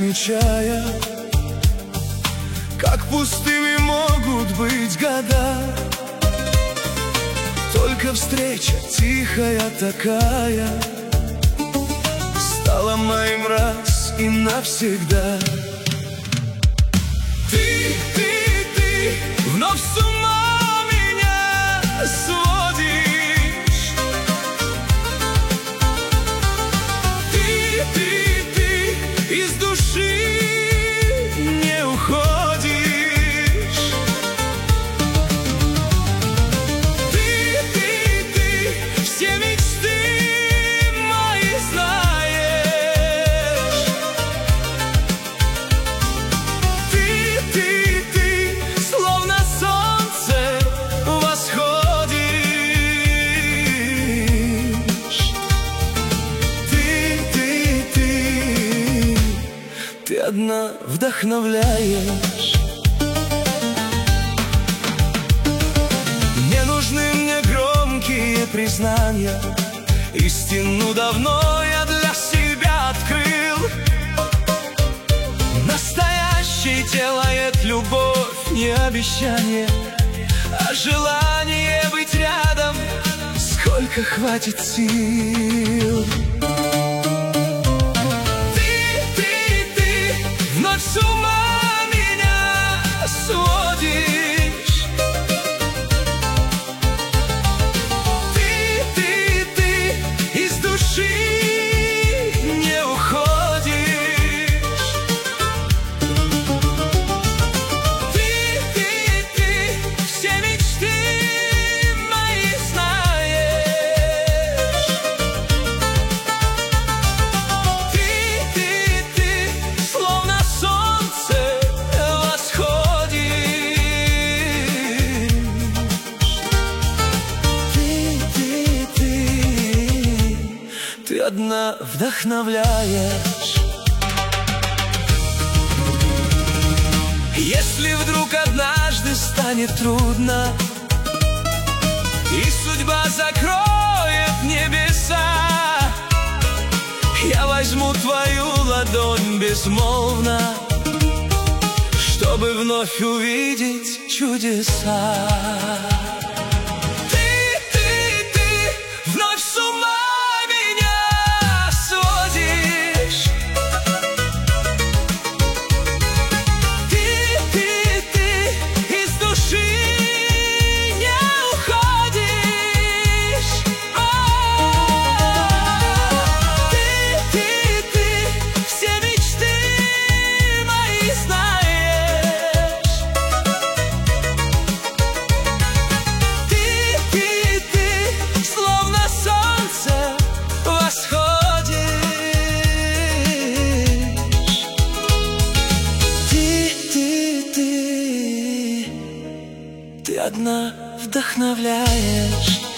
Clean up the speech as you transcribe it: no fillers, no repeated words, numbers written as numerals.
замечая, как пустыми могут быть года. Только встреча тихая такая стала моим раз и навсегда. Ты вновь с ума меня сводишь. Ты из души не уходишь. Ты все мечты мои знаешь. Ты словно солнце восходишь. Ты одна вдохновляешь. Не нужны мне громкие признания, истину давно я для себя открыл. Настоящей делает любовь не обещание, а желание быть рядом, сколько хватит сил. Ты вновь с ума меня сводишь. Ты из души не уходишь. Ты все мечты мои знаешь. Ты словно солнце восходишь. Ты одна вдохновляешь. Если вдруг однажды станет трудно и судьба закроет небеса, я возьму твою ладонь безмолвно, чтобы вновь увидеть чудеса. Ты вновь с ума меня сводишь. Ты из души не уходишь. Ты все мечты мои знаешь. Ты словно солнце восходишь. Ты одна вдохновляешь.